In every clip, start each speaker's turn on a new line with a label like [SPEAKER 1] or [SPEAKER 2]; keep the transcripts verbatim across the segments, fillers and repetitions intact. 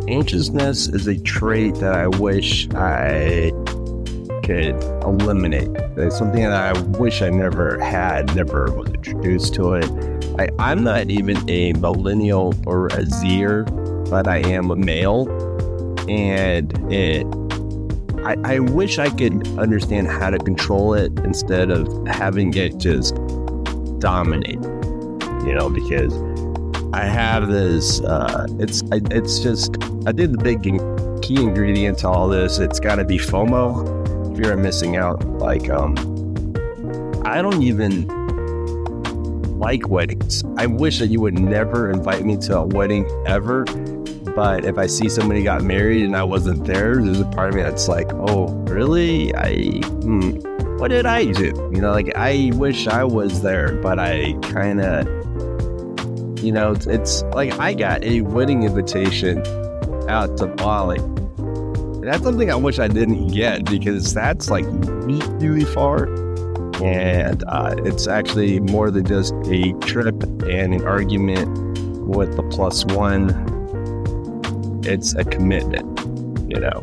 [SPEAKER 1] Anxiousness is a trait that I wish I could eliminate. It's something that I wish I never had, never was introduced to it. I, I'm not even a millennial or a Zer, but I am a male. And it, I, I wish I could understand how to control it instead of having it just dominate, you know, because I have this, uh, it's, it's just, I think the big key ingredient to all this, it's got to be FOMO, fear of missing out. Like, um, I don't even like weddings. I wish that you would never invite me to a wedding ever. But if I see somebody got married and I wasn't there, there's a part of me that's like, oh, really? I, hmm, what did I do? You know, like, I wish I was there, but I kind of, you know, it's, it's like I got a wedding invitation out to Bali. And that's something I wish I didn't get because that's like really far. And uh, it's actually more than just a trip and an argument with the plus one. It's a commitment, you know.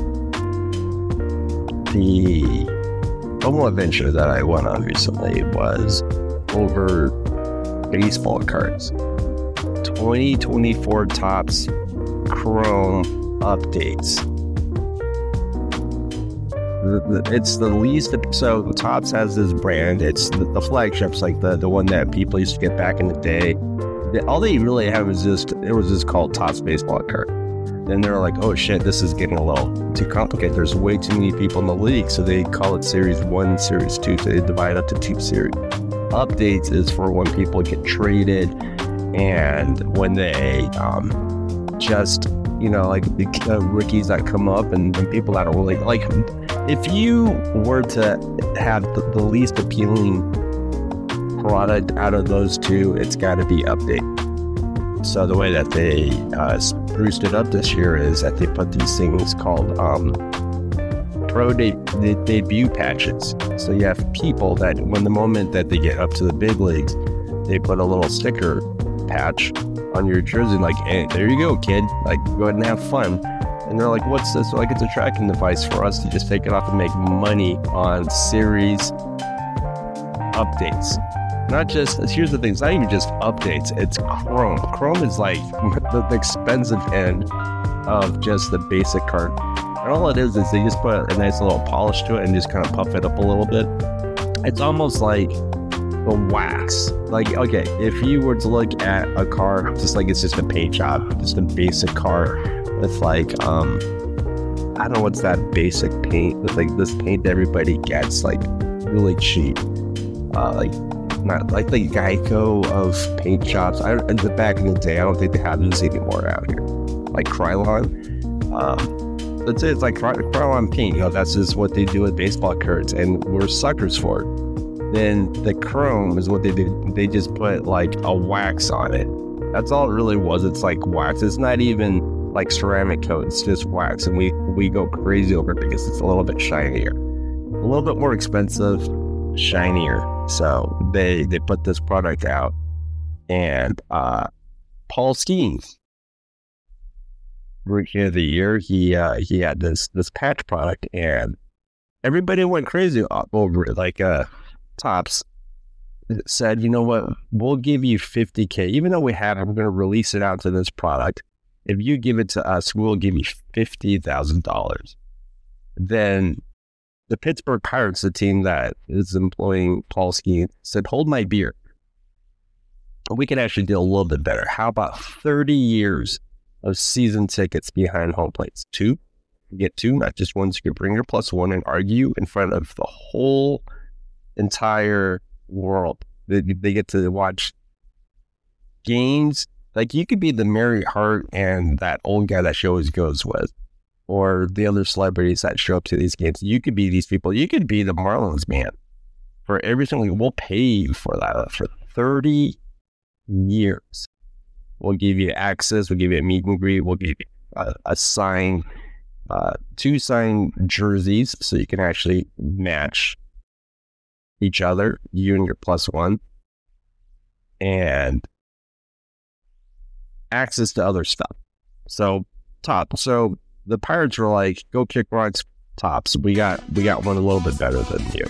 [SPEAKER 1] The FOMO adventure that I went on recently was over baseball cards. twenty twenty-four Topps Chrome updates. The, the, it's the least, so Topps has this brand. It's the, the flagships, like the, the one that people used to get back in the day. All they really have is just, it was just called Topps baseball card. Then they're like, oh shit, this is getting a little too complicated. There's way too many people in the league. So they call it Series one, Series two. So they divide up to two series. Updates is for when people get traded and when they um, just, you know, like the uh, rookies that come up and, and people that are really, like, if you were to have the, the least appealing product out of those two, it's got to be update. So the way that they uh, spruced it up this year is that they put these things called um, pro de- de- debut patches. So you have people that when the moment that they get up to the big leagues, they put a little sticker patch on your jersey like, hey, there you go, kid. Like, go ahead and have fun. And they're like, what's this? Like, it's a tracking device for us to just take it off and make money on series updates. Not just, here's the thing, it's not even just updates, it's Chrome. Chrome is like the, the expensive end of just the basic card. And all it is is they just put a nice little polish to it and just kind of puff it up a little bit. It's almost like the wax. Like, okay, if you were to look at a car, just like it's just a paint job, just a basic car with like, um, I don't know what's that basic paint, with like this paint that everybody gets, like really cheap. Uh, like, not like the Geico of paint shops. I in the back in the day, I don't think they have this anymore out here. Like Krylon, um, let's say it's like Krylon paint. You know, that's just what they do with baseball cards, and we're suckers for it. Then the Chrome is what they did. They just put like a wax on it. That's all it really was. It's like wax. It's not even like ceramic coat. It's just wax, and we we go crazy over it because it's a little bit shinier, a little bit more expensive, shinier. So they they put this product out, and uh, Paul Skeens, Rookie of the Year, he uh, he had this this patch product, and everybody went crazy over it. Like uh, Topps said, you know what, we'll give you fifty K, even though we have it, we're going to release it out to this product. If you give it to us, we'll give you fifty thousand dollars. Then the Pittsburgh Pirates, the team that is employing Paul Skeens, said, hold my beer. We can actually do a little bit better. How about thirty years of season tickets behind home plates? Two, you get two, not just one. So you can bring your plus one and argue in front of the whole entire world. They, they get to watch games. Like, you could be the Mary Hart and that old guy that she always goes with, or the other celebrities that show up to these games. You could be these people. You could be the Marlins man for everything. We'll pay you for that for thirty years. We'll give you access. We'll give you a meet and greet. We'll give you a, a sign, uh, two signed jerseys so you can actually match each other, you and your plus one, and access to other stuff. So top. So the Pirates were like, go kick rocks, Topps. We got we got one a little bit better than you.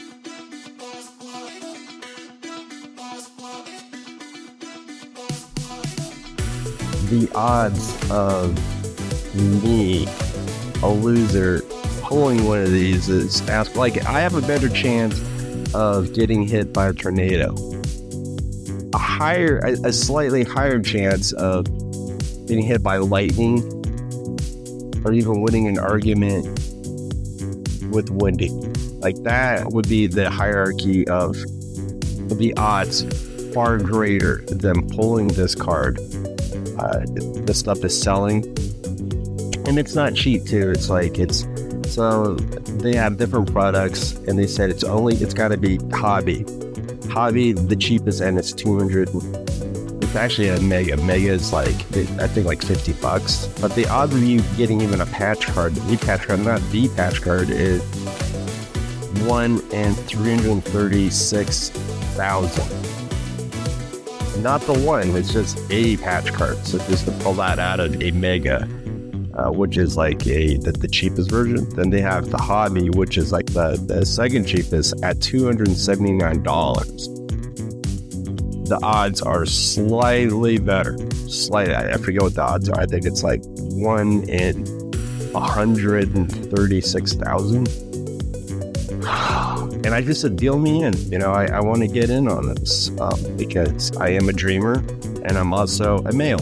[SPEAKER 1] The odds of me, a loser, pulling one of these is ask like I have a better chance of getting hit by a tornado, a higher, a, a slightly higher chance of getting hit by lightning, or even winning an argument with Wendy. Like that would be the hierarchy of the odds, far greater than pulling this card. Uh, the stuff is selling, and it's not cheap too. It's like it's so they have different products, and they said it's only it's got to be hobby. Hobby, the cheapest, and it's two hundred. It's actually a mega. Mega is like I think like fifty bucks. But the odds of you getting even a patch card, the patch card, not the patch card, is one in three hundred thirty-six thousand. Not the one, it's just a patch card. So just to pull that out of a mega, uh, which is like a the, the cheapest version. Then they have the hobby, which is like the, the second cheapest at two hundred seventy-nine dollars. The odds are slightly better. Slightly, I forget what the odds are. I think it's like one in one hundred thirty-six thousand. And I just said, deal me in. You know, I, I want to get in on this um, because I am a dreamer and I'm also a male.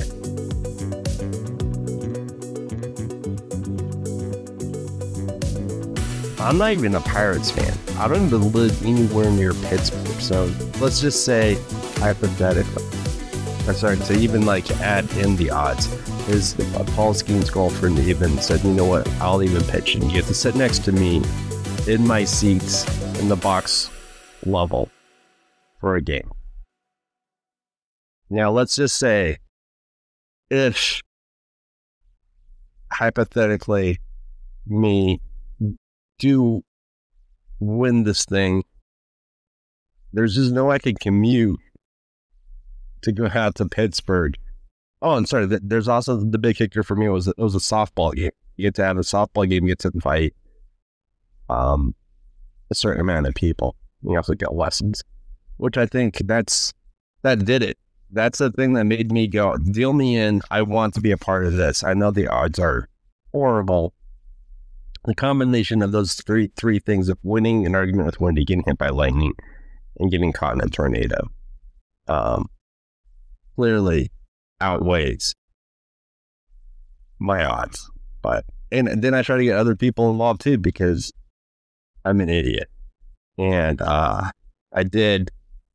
[SPEAKER 1] I'm not even a Pirates fan. I don't even live anywhere near Pittsburgh. So let's just say, hypothetically, I'm sorry, to even like add in the odds, is uh, Paul Skeen's girlfriend even said, you know what, I'll even pitch and you get to sit next to me in my seats in the box level for a game. Now, let's just say if hypothetically me do win this thing, there's just no way I can commute to go out to Pittsburgh. Oh, and sorry, there's also the big kicker for me was it was a softball game. You get to have a softball game, you get to invite um a certain amount of people. You also get lessons, which I think that's that did it. That's the thing that made me go, deal me in. I want to be a part of this. I know the odds are horrible. The combination of those three three things of winning an argument with Wendy, getting hit by lightning, and getting caught in a tornado, um, clearly outweighs my odds. But and, and then I try to get other people involved too because I'm an idiot. And uh, I did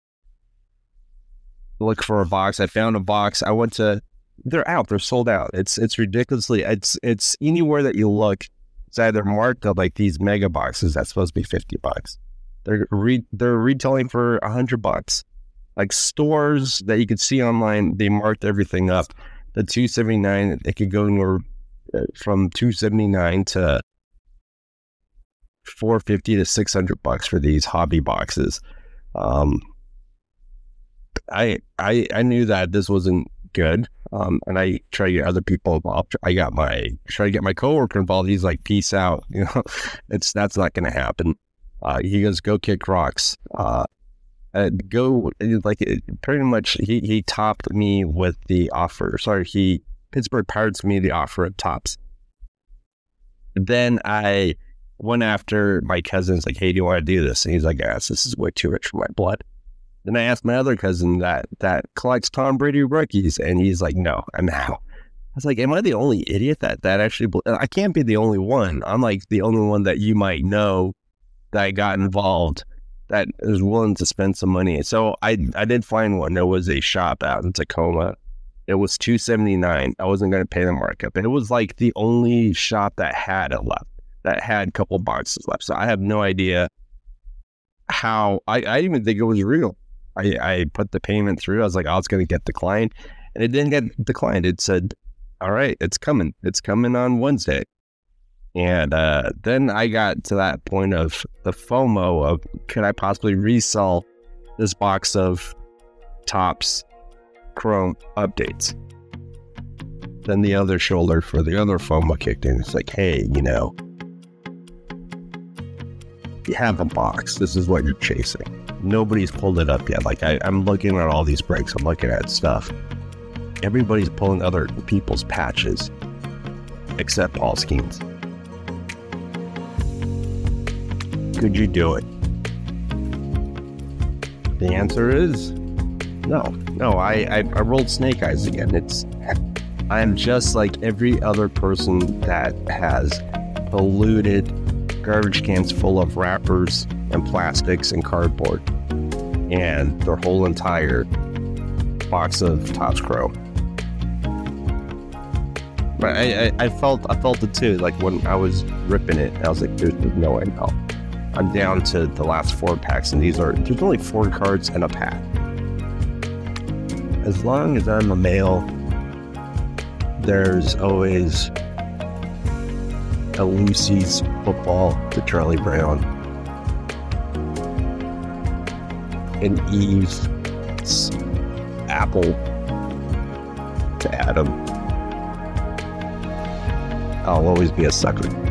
[SPEAKER 1] look for a box. I found a box. I went to. They're out. They're sold out. It's it's ridiculously. It's it's anywhere that you look. It's either marked up like these mega boxes that's supposed to be fifty bucks. They're re, they're retailing for a hundred bucks. Like stores that you could see online, they marked everything up. The two seventy nine, it could go anywhere from two seventy nine to four fifty to six hundred bucks for these hobby boxes. Um, I I I knew that this wasn't good. Um, and I try to get other people involved. I got my try to get my coworker involved. He's like, "Peace out." You know, it's that's not going to happen. Uh, he goes, "Go kick rocks." Uh, uh, go like it, pretty much. He he topped me with the offer. Sorry, he Pittsburgh Pirates me the offer of Topps. Then I went after my cousin's like, "Hey, do you want to do this?" And he's like, "Yes, this is way too rich for my blood." Then I asked my other cousin that that collects Tom Brady rookies, and he's like, "No, I'm out." I was like, "Am I the only idiot that that actually? I can't be the only one. I'm like the only one that you might know that got involved, that is willing to spend some money." So I I did find one. There was a shop out in Tacoma. It was two seventy-nine. I wasn't going to pay the markup, and it was like the only shop that had it left, that had a couple boxes left. So I have no idea how. I I didn't even think it was real. I, I put the payment through. I was like, oh, it's going to get declined. And it didn't get declined. It said, all right, it's coming. It's coming on Wednesday. And uh, then I got to that point of the FOMO of, could I possibly resell this box of Topps Chrome updates? then the other shoulder for the other FOMO kicked in. It's like, hey, you know, you have a box. This is what you're chasing. Nobody's pulled it up yet. Like, I, I'm looking at all these breaks. I'm looking at stuff. Everybody's pulling other people's patches, except Paul Skeens. Could you do it? The answer is no. No, I, I, I rolled snake eyes again. It's I'm just like every other person that has polluted garbage cans full of wrappers and plastics and cardboard and their whole entire box of Topps Chrome. But I, I, I felt I felt it too. Like when I was ripping it, I was like, "There's, there's no way in hell." I'm down to the last four packs, and these are there's only four cards in a pack. As long as I'm a male, there's always a Lucy's football to Charlie Brown, an Eve's apple to Adam. I'll always be a sucker.